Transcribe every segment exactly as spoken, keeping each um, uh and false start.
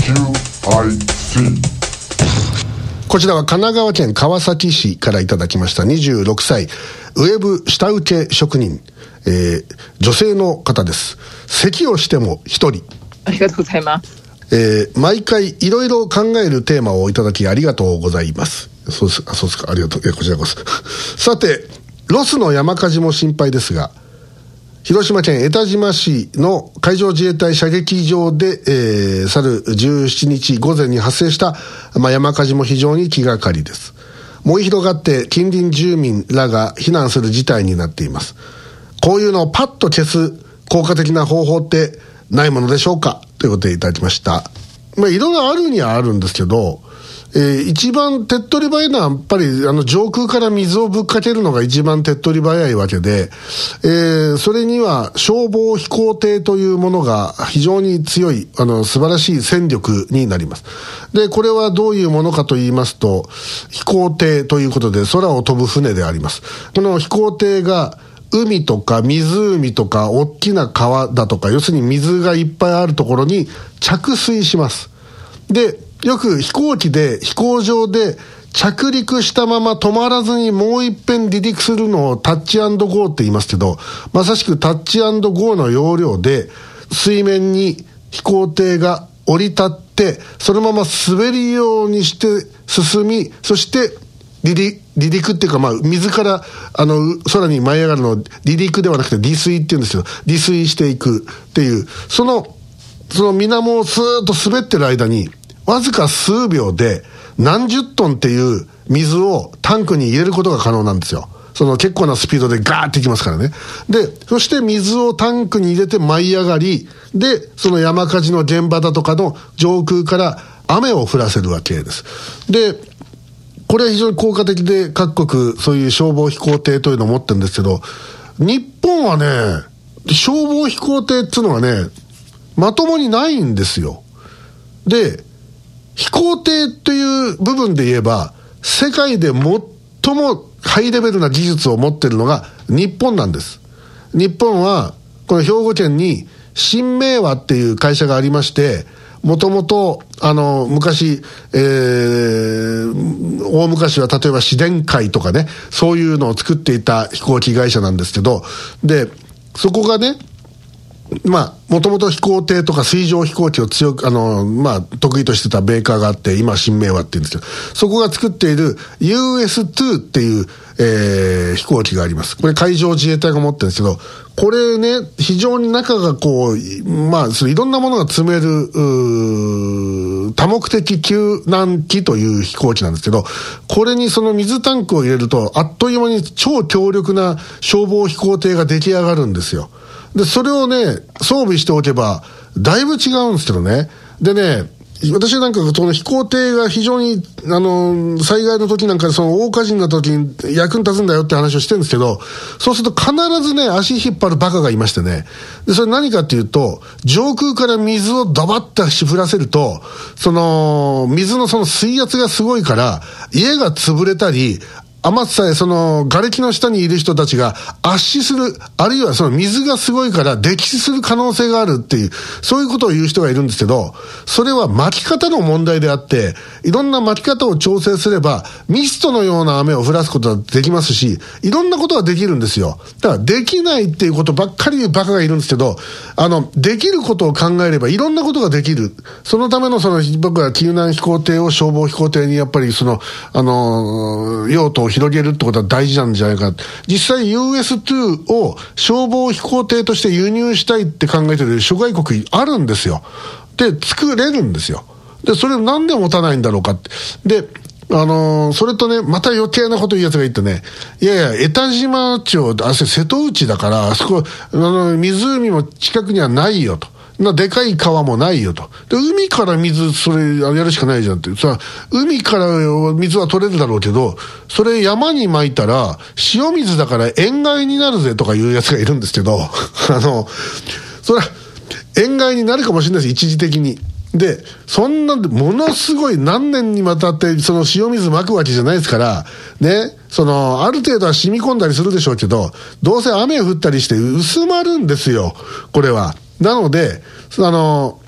キューアイシー。 こちらは神奈川県川崎市からいただきましたにじゅうろくさいウェブ下請け職人、えー、女性の方です。咳をしても一人。 ありがとうございます。 えー、毎回いろいろ考えるテーマをいただきありがとうございます。そうです、あ、そうですか、ありがとう。いや、こちらこそ。さて、ロスの山火事も心配ですが、広島県江田島市の海上自衛隊射撃場で、えー、去るじゅうしちにち午前に発生した、まあ、山火事も非常に気がかりです。燃え広がって近隣住民らが避難する事態になっています。こういうのをパッと消す効果的な方法ってないものでしょうか、ということでいただきました。まあ、いろいろあるにはあるんですけど、えー、一番手っ取り早いのはやっぱりあの上空から水をぶっかけるのが一番手っ取り早いわけで、えー、それには消防飛行艇というものが非常に強いあの素晴らしい戦力になります。で、これはどういうものかと言いますと、飛行艇ということで空を飛ぶ船であります。この飛行艇が海とか湖とか大きな川だとか、要するに水がいっぱいあるところに着水します。で、よく飛行機で飛行場で着陸したまま止まらずにもう一遍離陸するのをタッチ&ゴーって言いますけど、まさしくタッチ&ゴーの要領で水面に飛行艇が降り立ってそのまま滑るようにして進み、そして離陸、離陸っていうか、まあ、水からあの空に舞い上がるのを離陸ではなくて離水っていうんですけど、離水していくっていう、そのその水面をスーッと滑ってる間にわずか数秒で何十トンっていう水をタンクに入れることが可能なんですよ。その結構なスピードでガーっていきますからね。で、そして水をタンクに入れて舞い上がり、で、その山火事の現場だとかの上空から雨を降らせるわけです。で、これは非常に効果的で各国そういう消防飛行艇というのを持ってるんですけど、日本はね、消防飛行艇っていうのはね、まともにないんですよ。で、飛行艇という部分で言えば世界で最もハイレベルな技術を持っているのが日本なんです。日本はこの兵庫県に新明和っていう会社がありまして、もともとあの昔、えー、大昔は例えば市電会とかね、そういうのを作っていた飛行機会社なんですけど、でそこがね、まあ、もともと飛行艇とか水上飛行機を強く、あの、まあ、得意としてたメーカーがあって、今、新明和って言うんですけど、そこが作っている ユーエスツー っていう、えー、飛行機があります。これ海上自衛隊が持ってるんですけど、これね、非常に中がこう、まあ、いろんなものが積める、多目的救難機という飛行機なんですけど、これにその水タンクを入れると、あっという間に超強力な消防飛行艇が出来上がるんですよ。で、それをね、装備しておけば、だいぶ違うんですけどね。でね、私なんかその飛行艇が非常に、あの、災害の時なんかその大火事になった時に役に立つんだよって話をしてるんですけど、そうすると必ずね、足引っ張るバカがいましてね。で、それ何かっていうと、上空から水をドバッと降らせると、その、水のその水圧がすごいから、家が潰れたり、余ってさえその瓦礫の下にいる人たちが圧死する、あるいはその水がすごいから溺死する可能性があるっていう、そういうことを言う人がいるんですけど、それは巻き方の問題であって、いろんな巻き方を調整すればミストのような雨を降らすことができますし、いろんなことができるんですよ。だからできないっていうことばっかり言うバカがいるんですけど、あのできることを考えればいろんなことができる。そのためのその僕は救難飛行艇を消防飛行艇にやっぱりそのあの用途を広げるってことは大事なんじゃないか。実際 ユーエスツー を消防飛行艇として輸入したいって考えてる諸外国あるんですよ。で、作れるんですよ。で、それなんで持たないんだろうかって。で、あのー、それとね、また余計なこと言うやつが言ってね、いやいや、江田島町、あそこ瀬戸内だから、あそこ、あの、湖も近くにはないよと。な、でかい川もないよと。で、海から水、それやるしかないじゃんって。さ、海から水は取れるだろうけど、それ山に撒いたら、塩水だから塩害になるぜとかいうやつがいるんですけど、あの、それは、塩害になるかもしれないです、一時的に。で、そんなんで、ものすごい何年にわたって、その塩水撒くわけじゃないですから、ね、その、ある程度は染み込んだりするでしょうけど、どうせ雨降ったりして薄まるんですよ、これは。なので、あの、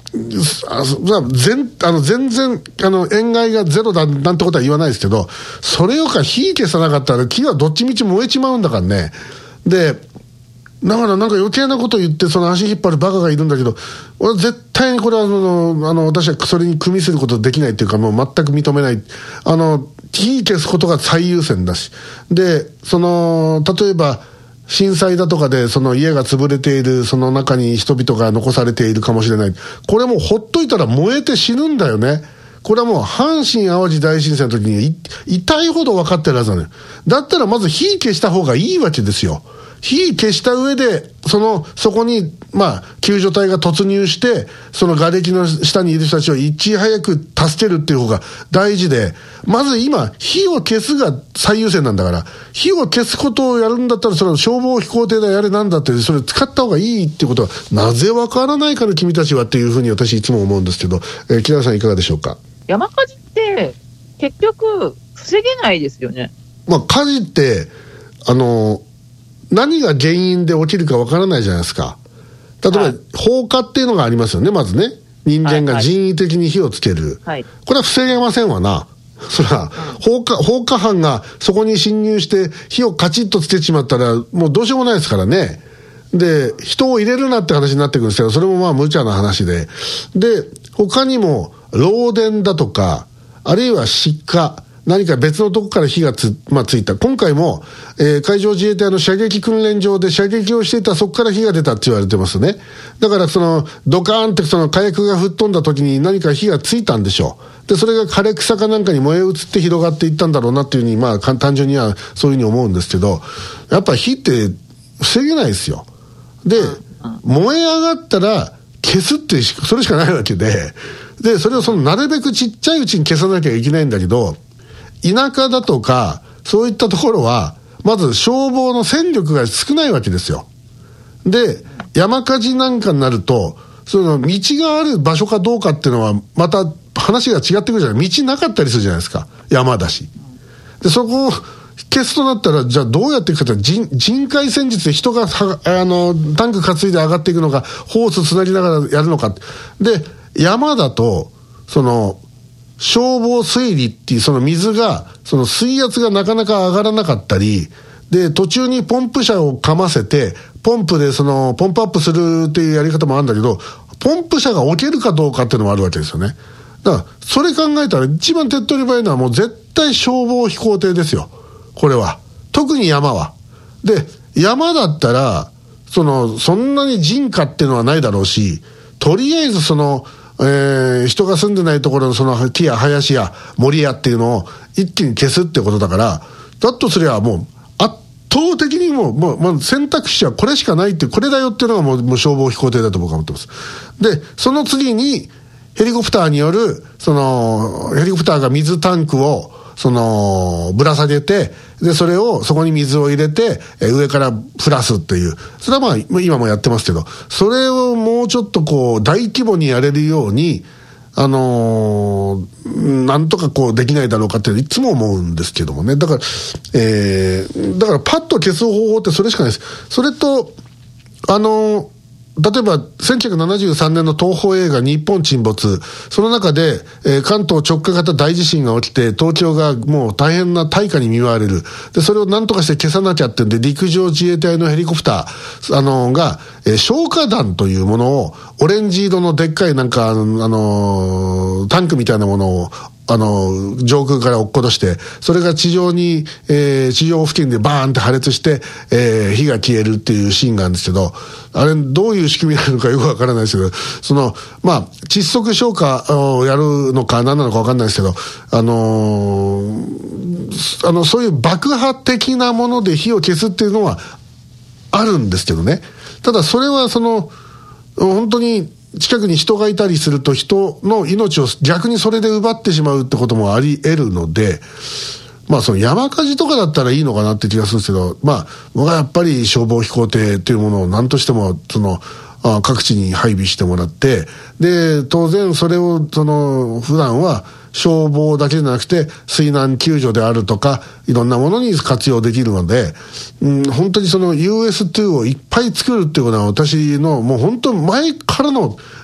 あ全, あの全然あの塩害がゼロだなんてことは言わないですけど、それよか火消さなかったら木はどっちみち燃えちまうんだからね。でだからなんか余計なこと言ってその足引っ張るバカがいるんだけど、俺は絶対にこれはあのあの私はそれに組みすることできないっていうか、もう全く認めない。あの火消すことが最優先だし、でその例えば震災だとかでその家が潰れているその中に人々が残されているかもしれない。これもうほっといたら燃えて死ぬんだよね。これはもう阪神淡路大震災の時に痛いほど分かってるはずなのよ。だったらまず火消した方がいいわけですよ。火消した上でそのそこにまあ救助隊が突入してその瓦礫の下にいる人たちをいち早く助けるっていう方が大事で、まず今火を消すが最優先なんだから、火を消すことをやるんだったらそれ消防飛行艇だやれなんだってそれ使った方がいいっていうことはなぜわからないかね君たちはっていうふうに私いつも思うんですけど、えー、木田さんいかがでしょうか。 山火事って結局防げないですよね。 まあ火事ってあの何が原因で起きるかわからないじゃないですか。例えば、はい、放火っていうのがありますよね。まずね人間が人為的に火をつける、はいはい、これは防げませんわな。それは、うん、放火放火犯がそこに侵入して火をカチッとつけちまったらもうどうしようもないですからね。で人を入れるなって話になってくるんですけど、それもまあ無茶な話で、で他にも漏電だとかあるいは失火、何か別のとこから火がつ、まあ、ついた。今回も、えー、海上自衛隊の射撃訓練場で射撃をしていたそこから火が出たって言われてますね。だからそのドカーンってその火薬が吹っ飛んだ時に何か火がついたんでしょう。でそれが枯れ草かなんかに燃え移って広がっていったんだろうなっていうふうにまあ単純にはそういうふうに思うんですけど、やっぱ火って防げないですよ。で燃え上がったら消すってそれしかないわけで、でそれをそのなるべくちっちゃいうちに消さなきゃいけないんだけど、田舎だとかそういったところはまず消防の戦力が少ないわけですよ。で山火事なんかになるとその道がある場所かどうかっていうのはまた話が違ってくるじゃない。道なかったりするじゃないですか、山だし。でそこを消すとなったらじゃあどうやっていくかって、人人海戦術で人があのタンク担いで上がっていくのかホースつなぎながらやるのか。で山だとその消防水利っていうその水がその水圧がなかなか上がらなかったりで、途中にポンプ車をかませてポンプでそのポンプアップするっていうやり方もあるんだけど、ポンプ車が置けるかどうかっていうのもあるわけですよね。だからそれ考えたら一番手っ取り早いのはもう絶対消防飛行艇ですよ。これは特に山は。で山だったらそのそんなに人家っていうのはないだろうし、とりあえずそのえー、人が住んでないところのその木や林や森やっていうのを一気に消すってことだから、だとすればもう圧倒的にもう、もう、もう選択肢はこれしかないって、これだよっていうのがもう、もう消防飛行艇だと僕は思ってます。でその次にヘリコプターによるそのヘリコプターが水タンクをそのぶら下げて、でそれをそこに水を入れて、え上から降らすっていう、それはまあ今もやってますけど、それをもうちょっとこう大規模にやれるようにあのー、なんとかこうできないだろうかっていつも思うんですけどもね。だから、えー、だからパッと消す方法ってそれしかないです。それとあのー例えばせんきゅうひゃくななじゅうさんねんの東宝映画日本沈没、その中で、えー、関東直下型大地震が起きて東京がもう大変な大火に見舞われる。でそれを何とかして消さなきゃってんで陸上自衛隊のヘリコプターあのー、が、えー、消火弾というものをオレンジ色のでっかいなんかあのー、タンクみたいなものをあの上空から落っことして、それが地上に、えー、地上付近でバーンって破裂して、えー、火が消えるっていうシーンがあるんですけど、あれどういう仕組みなのかよくわからないですけど、そのまあ窒息消火をやるのか何なのかわかんないですけど、あのー、あのそういう爆破的なもので火を消すっていうのはあるんですけどね。ただそれはその本当に近くに人がいたりすると人の命を逆にそれで奪ってしまうってこともあり得るので、まあその山火事とかだったらいいのかなって気がするんですけど、まあ僕はやっぱり消防飛行艇というものを何としてもそのあ各地に配備してもらって、で当然それをその普段は消防だけじゃなくて水難救助であるとかいろんなものに活用できるので、うん、本当にその ユーエスツー をいっぱい作るっていうことは私のもう本当前からの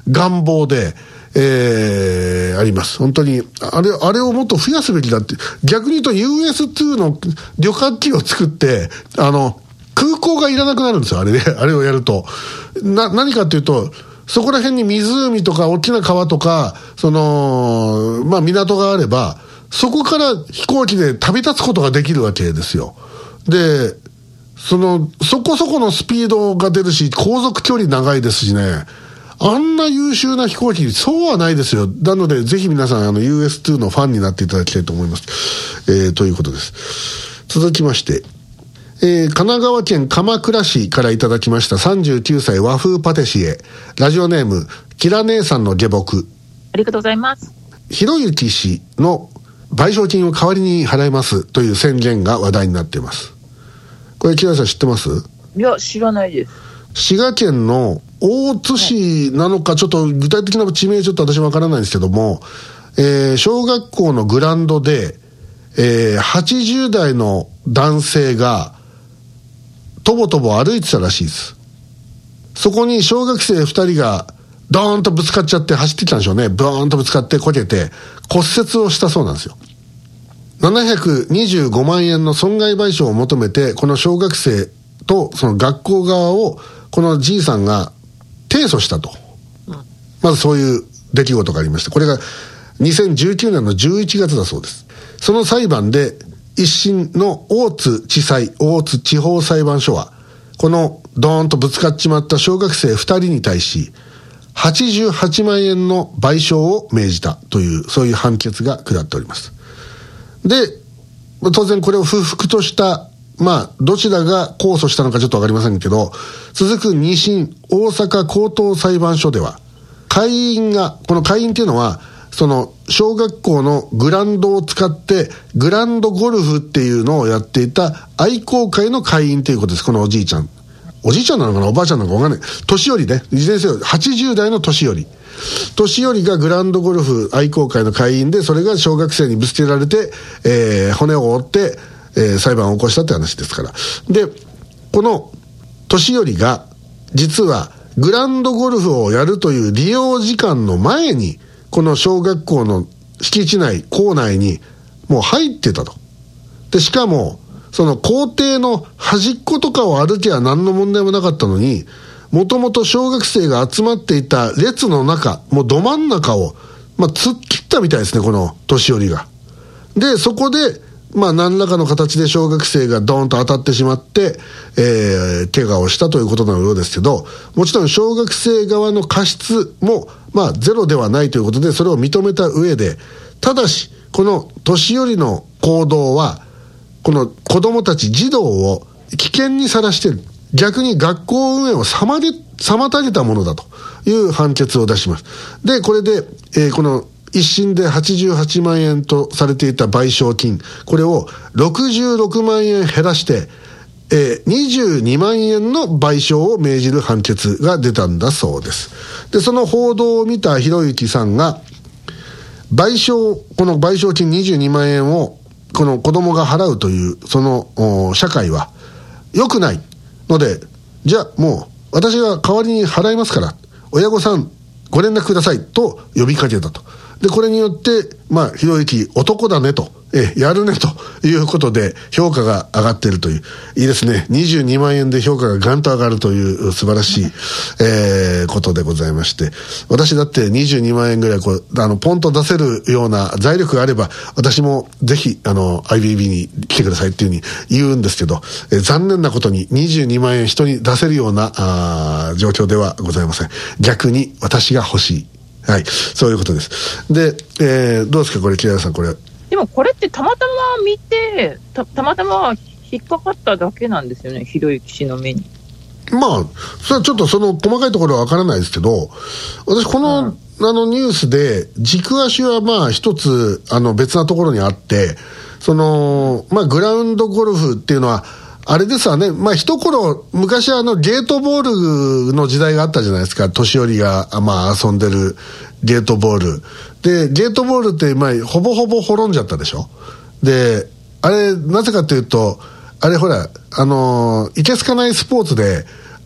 願望で、えー、あります。本当に、あれ、あれをもっと増やすべきだって、逆に言うと ユーエスツー の旅客機を作って、あの、空港がいらなくなるんですよ、あれで、あれをやると。な、何かっていうと、そこら辺に湖とか大きな川とか、その、まあ港があれば、そこから飛行機で旅立つことができるわけですよ。で、その、そこそこのスピードが出るし、航続距離長いですしね、あんな優秀な飛行機、そうはないですよ。なので、ぜひ皆さん、あの、ユーエスツー のファンになっていただきたいと思います。えー、ということです。続きまして、えー、神奈川県鎌倉市からいただきましたさんじゅうきゅうさい和風パティシエ、ラジオネーム、キラ姉さんの下僕。 ありがとうございます。 ひろゆき氏の賠償金を代わりに払いますという宣言が話題になっています。これ、キラさん知ってます？ いや、知らないです。 滋賀県の大津市なのか、ちょっと具体的な地名ちょっと私わからないんですけども、えー、小学校のグラウンドで、えー、はちじゅうだいの男性がとぼとぼ歩いてたらしいです。そこに小学生ふたりがドーンとぶつかっちゃって走ってきたんでしょうね。ブーンとぶつかってこけて骨折をしたそうなんですよ。ななひゃくにじゅうごまんえんの損害賠償を求めて、この小学生とその学校側をこのじいさんが提訴したと、うん、まずそういう出来事がありました。これがにせんじゅうきゅうねんのじゅういちがつだそうです。その裁判で一審の大津地裁、大津地方裁判所はこのドーンとぶつかっちまった小学生ふたりに対しはちじゅうはちまんえんの賠償を命じたという、そういう判決が下っております。で、当然これを不服としたまあ、どちらが控訴したのかちょっとわかりませんけど、続く二審大阪高等裁判所では、会員が、この会員っていうのは、その、小学校のグラウンドを使って、グラウンドゴルフっていうのをやっていた愛好会の会員ということです、このおじいちゃん。おじいちゃんなのかなおばあちゃんなのかわかんない。年寄りね、いずれにせよ、はちじゅうだいの年寄り。年寄りがグラウンドゴルフ愛好会の会員で、それが小学生にぶつけられて、えー、骨を折って、えー、裁判を起こしたって話ですから。で、この年寄りが実はグラウンドゴルフをやるという利用時間の前にこの小学校の敷地内、校内にもう入ってたと。で、しかもその校庭の端っことかを歩けば何の問題もなかったのに、もともと小学生が集まっていた列の中、もうど真ん中を、まあ、突っ切ったみたいですね、この年寄りが。で、そこでまあ何らかの形で小学生がドーンと当たってしまって、えー、怪我をしたということのようですけど、もちろん小学生側の過失も、まあゼロではないということで、それを認めた上で、ただし、この年寄りの行動は、この子供たち、児童を危険にさらしている。逆に学校運営を妨げ、妨げたものだという判決を出します。で、これで、えー、この、一審ではちじゅうはちまんえんとされていた賠償金、これをろくじゅうろくまんえん減らして、えー、にじゅうにまんえんの賠償を命じる判決が出たんだそうです。で、その報道を見たひろゆきさんが、賠償、この賠償金にじゅうにまんえんをこの子供が払うという、その社会は良くないので、じゃあもう私が代わりに払いますから、親御さんご連絡くださいと呼びかけたと。で、これによって、まあ、ひろゆき男だねと、え、やるねということで評価が上がっているという、いいですね。にじゅうにまんえんで評価がガンと上がるという素晴らしい、えー、ことでございまして、私だってにじゅうにまんえんぐらいこう、あの、ポンと出せるような財力があれば、私もぜひ、あの、アイビービー に来てくださいっていうふうに言うんですけど、えー、残念なことににじゅうにまんえん人に出せるような、あ状況ではございません。逆に私が欲しい。はい、そういうことです。で、えー、どうですかこれ、木原さん、これ。 でもこれってたまたま見て、た, たまたま引っかかっただけなんですよね、ひろゆき氏の目に。 まあ、それはちょっとその細かいところはわからないですけど、私この、うん、あのニュースで、軸足はまあ一つ、あの別なところにあって、その、まあグラウンドゴルフっていうのは、あれですわね。まあ、一頃、昔あの、ゲートボールの時代があったじゃないですか。年寄りが、まあ、遊んでるゲートボール。で、ゲートボールって、まあ、ほぼほぼ滅んじゃったでしょ。で、あれ、なぜかというと、あれほら、あのー、いけすかないスポーツで、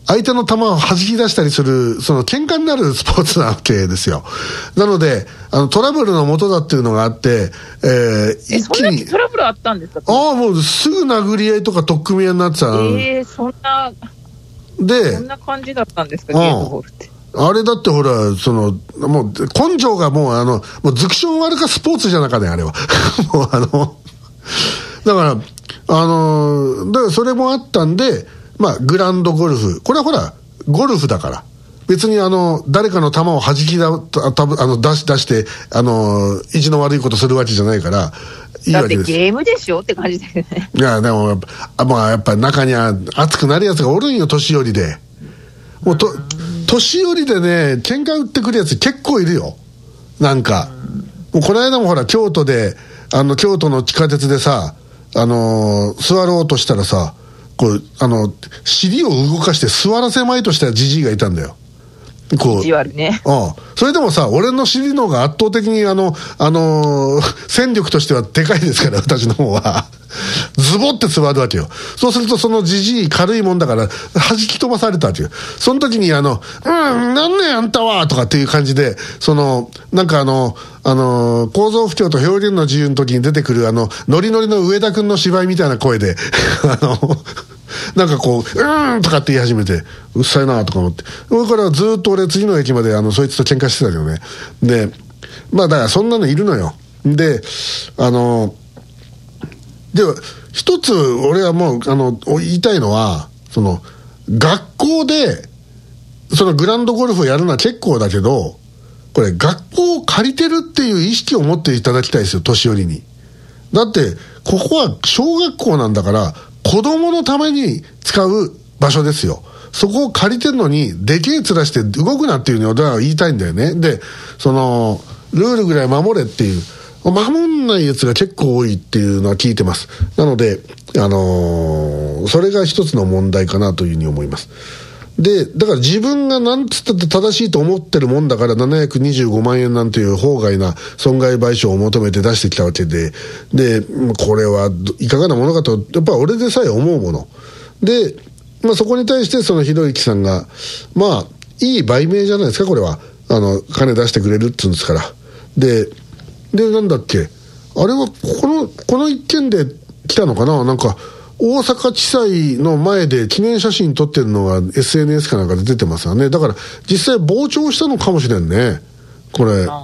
相手の球を弾き出したりする、その喧嘩になるスポーツなわけですよ。なので、あの、トラブルの元だっていうのがあって、えー、一気に。 そんなトラブルあったんですか？ ああ、もうすぐ殴り合いとか取っ組み合いになってた。 えー、そんな、 で、 そんな感じだったんですか、ゲートボールって。 あれだってほら、その、もう、根性がもうあの、もうズクション悪かスポーツじゃなかね、あれは。もうあの、だから、あの、だからそれもあったんで、まあ、グランドゴルフ。これはほら、ゴルフだから。別にあの、誰かの球を弾きだ、たぶ、あの、出し、出して、あの、意地の悪いことするわけじゃないから、いいわけです。 だってゲームでしょって感じだよね。 いや、でも、まあ、やっぱ中には熱くなるやつがおるんよ、年寄りで。もうと、年寄りでね、喧嘩売ってくるやつ結構いるよ。なんか。もうこの間もほら、京都で、あの、京都の地下鉄でさ、あのー、座ろうとしたらさ、こう、あの、尻を動かして座らせまいとしたじじいがいたんだよ。こう。 意地悪ね。 うん。それでもさ、俺の尻の方が圧倒的にあの、あのー、戦力としてはでかいですから、私の方は。ズボって座るわけよ。そうするとそのじじい軽いもんだから、弾き飛ばされたわけよ。その時にあの、うん、なんねんあんたはとかっていう感じで、その、なんかあの、あの、構造不協と表現の自由の時に出てくるあの、ノリノリの上田くんの芝居みたいな声で、あの、なんかこう、うーんとかって言い始めて、うっさいなとか思って。それからずっと俺次の駅まであの、そいつと喧嘩してたけどね。で、まあだからそんなのいるのよ。で、あの、では、一つ俺はもう、あの、言いたいのは、その、学校で、そのグランドゴルフをやるのは結構だけど、これ学校を借りてるっていう意識を持っていただきたいですよ、年寄りに。だって、ここは小学校なんだから、子供のために使う場所ですよ。そこを借りてるのに、でけえ面して動くなっていうのを俺は言いたいんだよね。で、その、ルールぐらい守れっていう、守んないやつが結構多いっていうのは聞いてます。なので、あのー、それが一つの問題かなというふうに思います。で、だから自分がなんつったって正しいと思ってるもんだからななひゃくにじゅうごまんえんなんていう法外な損害賠償を求めて出してきたわけで、で、これはいかがなものかと、やっぱ俺でさえ思うもの。で、まあそこに対してそのひろゆきさんが、まあ、いい売名じゃないですか、これは。あの、金出してくれるって言うんですから。で、で、なんだっけ、あれは、この、この一件で来たのかな、なんか、大阪地裁の前で記念写真撮ってるのが エスエヌエス かなんかで出てますよね。だから、実際傍聴したのかもしれんね。これ。だから、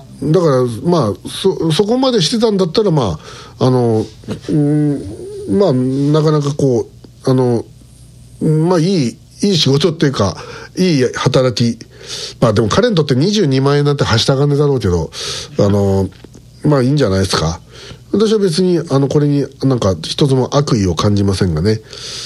まあ、そ、そこまでしてたんだったら、まあ、あの、うん、まあ、なかなかこう、あの、まあ、いい、いい仕事っていうか、いい働き。まあ、でも彼にとってにじゅうにまんえんなんてはした金だろうけど、あの、まあいいんじゃないですか。私は別にあのこれになんか一つも悪意を感じませんがね。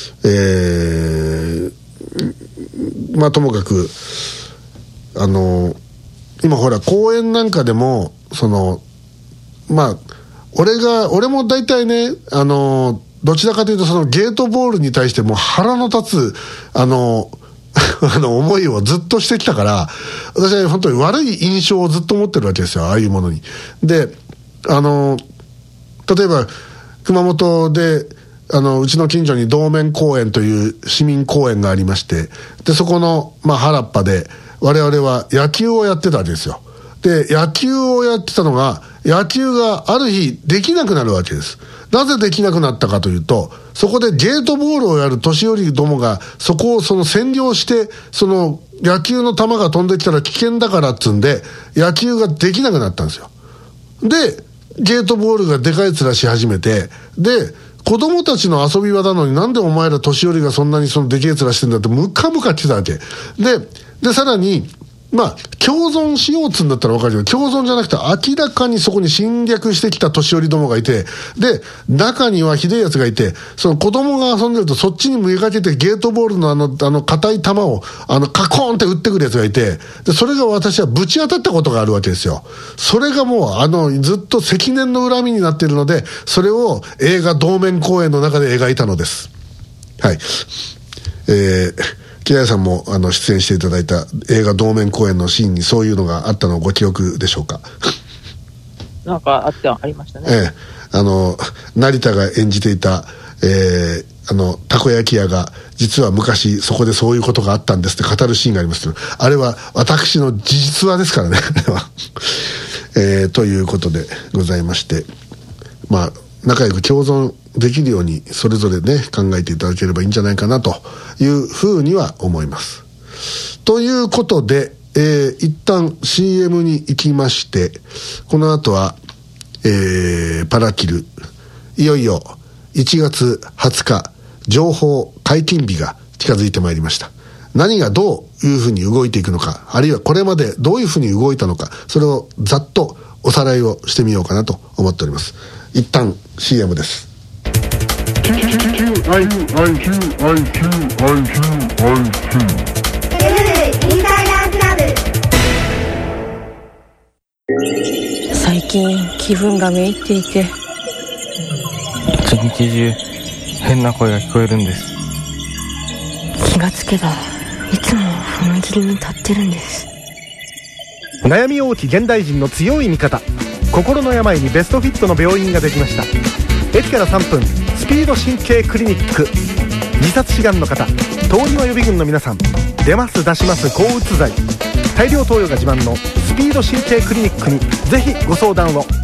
えー、まあともかくあの今ほら公園なんかでもそのまあ俺が俺も大体ねあのどちらかというとそのゲートボールに対しても腹の立つあのあの思いをずっとしてきたから、私は本当に悪い印象をずっと持ってるわけですよ、ああいうものに。で、あの例えば熊本であのうちの近所に道面公園という市民公園がありまして、でそこの、まあ、原っぱで我々は野球をやってたわけですよ。で野球をやってたのが野球がある日できなくなるわけです。なぜできなくなったかというと、そこでゲートボールをやる年寄りどもがそこをその占領して、その野球の球が飛んできたら危険だからっつんで野球ができなくなったんですよ。でゲートボールがでかい面し始めて、で子供たちの遊び場なのになんでお前ら年寄りがそんなにそのでけえ面してんだってムカムカ来てたわけで、でさらにまあ共存しようっつうんだったら分かるけど、共存じゃなくて明らかにそこに侵略してきた年寄りどもがいて、で中にはひどいやつがいて、その子供が遊んでるとそっちに向かけてゲートボールのあのあの硬い球をあのカコーンって打ってくるやつがいて、でそれが私はぶち当たったことがあるわけですよ。それがもうあのずっと積年の恨みになっているので、それを映画道面公演の中で描いたのです。はい。えー木谷さんもあの出演していただいた映画道面公演のシーンにそういうのがあったのをご記憶でしょうか。 なんかあってありましたね。 ええ、あの成田が演じていた、えー、あのたこ焼き屋が実は昔そこでそういうことがあったんですって語るシーンがありますけど、あれは私の事実話ですからねえー、ということでございまして、まあ仲良く共存できるようにそれぞれね考えていただければいいんじゃないかなというふうには思います。ということで、えー、一旦 シーエム に行きまして、この後は、えー、パラキル、いよいよいちがつはつか情報解禁日が近づいてまいりました。何がどういうふうに動いていくのか、あるいはこれまでどういうふうに動いたのか、それをざっとおさらいをしてみようかなと思っております。一旦 シーエム です。 最近気分がめいっていて、 一日中変な声が聞こえるんです。 気がつけばいつも踏切に立ってるんです。 悩み多き現代人の強い味方、心の病にベストフィットの病院ができました。駅からさんぷん、スピード神経クリニック。自殺志願の方、通り魔予備軍の皆さん、出ます出します抗うつ剤、大量投与が自慢のスピード神経クリニックにぜひご相談を。